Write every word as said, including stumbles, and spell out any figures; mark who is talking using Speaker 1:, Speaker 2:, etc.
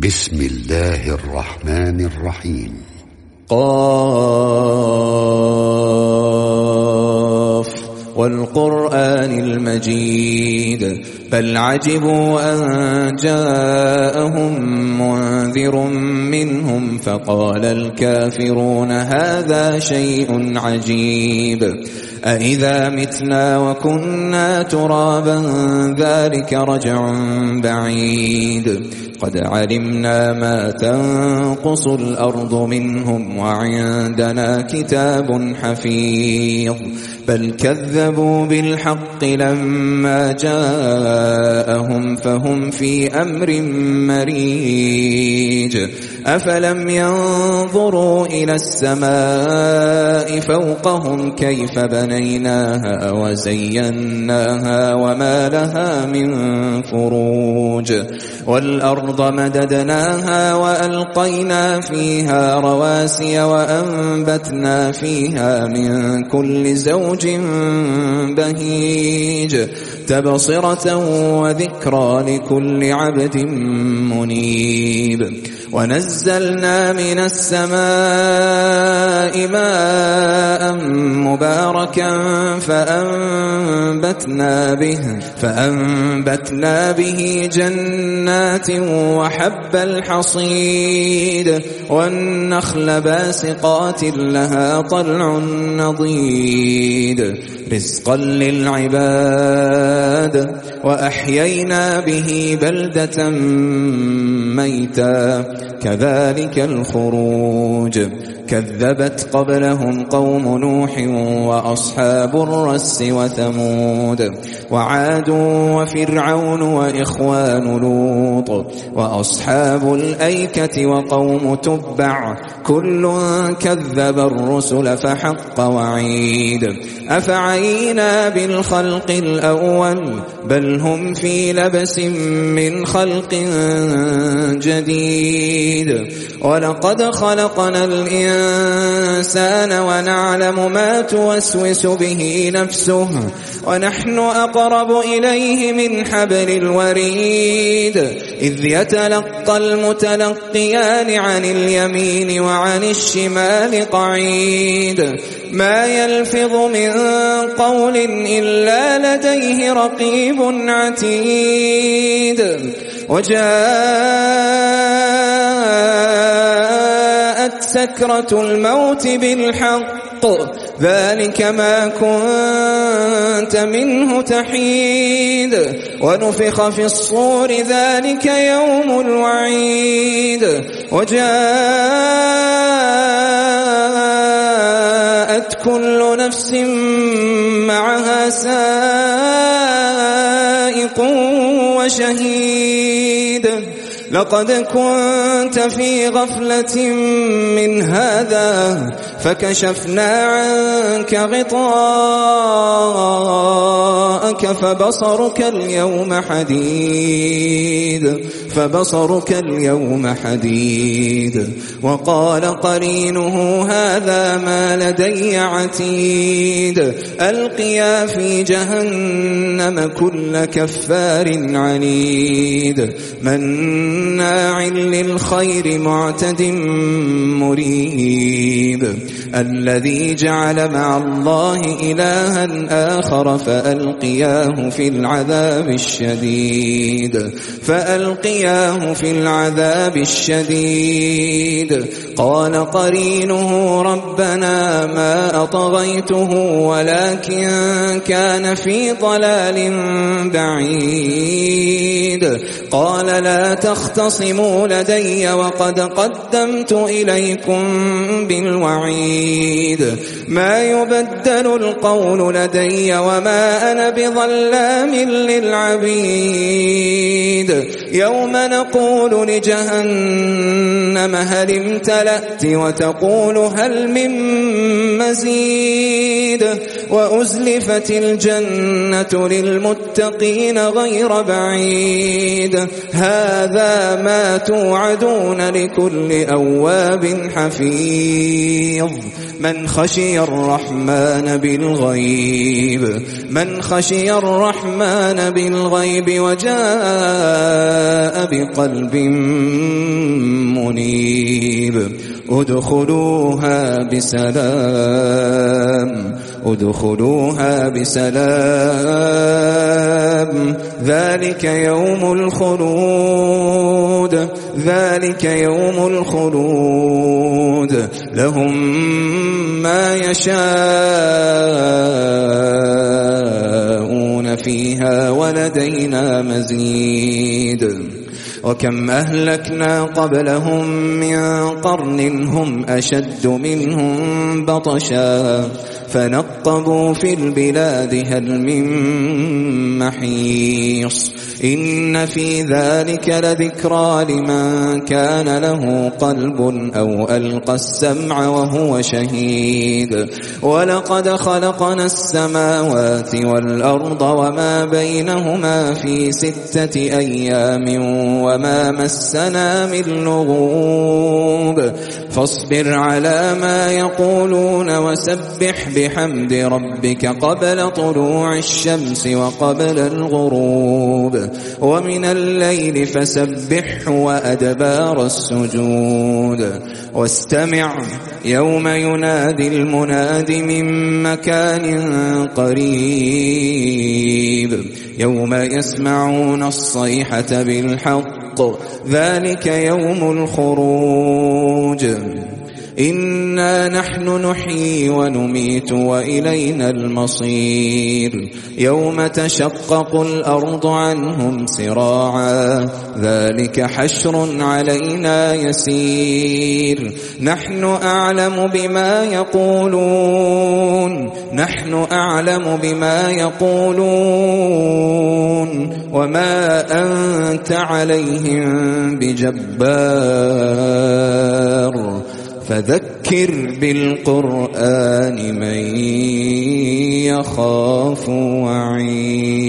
Speaker 1: بسم الله الرحمن الرحيم.
Speaker 2: قاف والقرآن المجيد بل عجبوا أن جاءهم منذر منهم فقال الكافرون هذا شيء عجيب أإذا متنا وكنا ترابا ذلك رجع بعيد قد علمنا ما تنقص الأرض منهم وعندنا كتاب حفيظ بل كذبوا بالحق لما جاءهم فهم في أمر مريج أفلم ينظروا إلى السماء فوقهم كيف بنيناها وزيناها وما لها من فروج والأرض مددناها وألقينا فيها رواسي وأنبتنا فيها من كل زوج بهيج تبصرة وذكرى لكل عبد منيب ونزلنا من السماء ماء مباركا فأنبتنا به فأنبتنا به جنات وحب الحصيد والنخل باسقات لها طلع نضيد رزقا للعباد وأحيينا به بلدة ميتا كذلك الخروج كذبت قبلهم قوم نوح وأصحاب الرس وثمود وعاد وفرعون وإخوان لوط وأصحاب الأيكة وقوم تبع كل كذب الرسل فحق وعيد أفعينا بالخلق الأول بل هم في لبس من خلق جديد ولقد خلقنا الإنسان ونعلم ما توسوس به نفسه ونحن أقرب إليه من حبل الوريد إذ يتلقى المتلقيان عن اليمين وعن الشمال قعيد ما يلفظ من قول إلا لديه رقيب عتيد وجاءت سكرة الموت بالحق ذلك ما كنت منه تحيد ونفخ في الصور ذلك يوم الوعيد وجاءت كل نفس معها سائق وشهيد لقد كنت في غفلة من هذا فكشفنا عنك غطاءك فبصرك اليوم حديد فبصرك اليوم حديد وقال قرينه هذا ما لدي عتيد ألقيا في جهنم كل كفار عنيد مناع للخير معتد مريب الذي جعل مع الله إلها آخر فألقياه في العذاب الشديد فألقياه في العذاب الشديد قال قرينه ربنا ما أطغيته ولكن كان في ضلال بعيد قال لا تختصموا لدي وقد قدمت إليكم بالوعيد ما يبدل القول لدي وما أنا بظلام للعبيد يوم نقول لجهنم هل امتلأت وتقول هل من مزيد وأزلفت الجنة للمتقين غير بعيد هذا ما توعدون لكل أواب حفيظ من خشي الرحمن بالغيب من خشي الرحمن بالغيب وجاء بقلب ادخلوها بسلام ادخلوها بسلام ذلك يوم الخلود ذلك يوم الخلود لهم ما يشاءون فيها ولدينا مزيد وكم أهلكنا قبلهم من قرن هم أشد منهم بطشا فنقبوا في البلاد هل من محيص إن في ذلك لذكرى لمن كان له قلب أو ألقى السمع وهو شهيد ولقد خلقنا السماوات والأرض وما بينهما في ستة أيام وما مسنا من لغوب فاصبر على ما يقولون وسبح بحمد ربك قبل طلوع الشمس وقبل الغروب ومن الليل فسبحه وأدبار السجود واستمع يوم ينادي المناد من مكان قريب يوم يسمعون الصيحة بالحق ذلك يوم الخروج إنا نحن نحيي ونميت وإلينا المصير يوم تشقق الأرض عنهم سراعا ذلك حشر علينا يسير نحن أعلم بما يقولون نحن أعلم بما يقولون وما أنت عليهم بجبار فذكر بالقرآن من يخاف وعيد.